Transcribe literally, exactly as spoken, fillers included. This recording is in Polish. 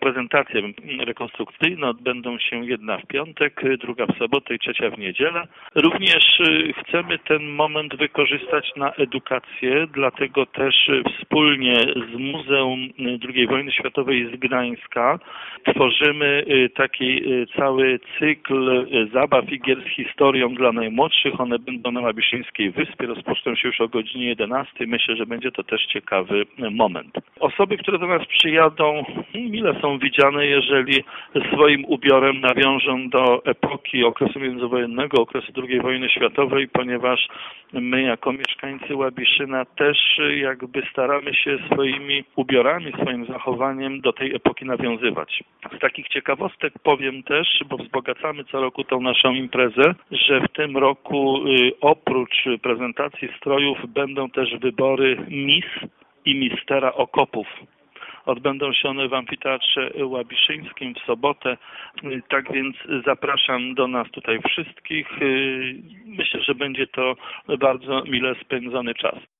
prezentacje rekonstrukcyjne odbędą się jedna w piątek, druga w sobotę i trzecia w niedzielę. Również chcemy ten moment wykorzystać na edukację, dlatego też wspólnie z Muzeum drugiej Wojny Światowej z Gdańska tworzymy taki cały cykl zabaw i gier z historią dla najmłodszych. One będą na Łabiszyńskiej Wyspie, rozpoczną się już o godzinie jedenastej. Myślę, że będzie to też ciekawy moment. Osoby, które do nas przyjadą, mile są widziane, jeżeli swoim ubiorem nawiążą do epoki okresu międzywojennego, okresu drugiej wojny światowej, ponieważ my jako mieszkańcy Łabiszyna też jakby staramy się swoimi ubiorami, swoim zachowaniem do tej epoki nawiązywać. Z takich ciekawostek powiem też, bo wzbogacamy co roku tą naszą imprezę, że w tym roku oprócz prezentacji strojów będą też wybory Miss i Mistera okopów. Odbędą się one w Amfiteatrze Łabiszyńskim w sobotę. Tak więc zapraszam do nas tutaj wszystkich. Myślę, że będzie to bardzo mile spędzony czas.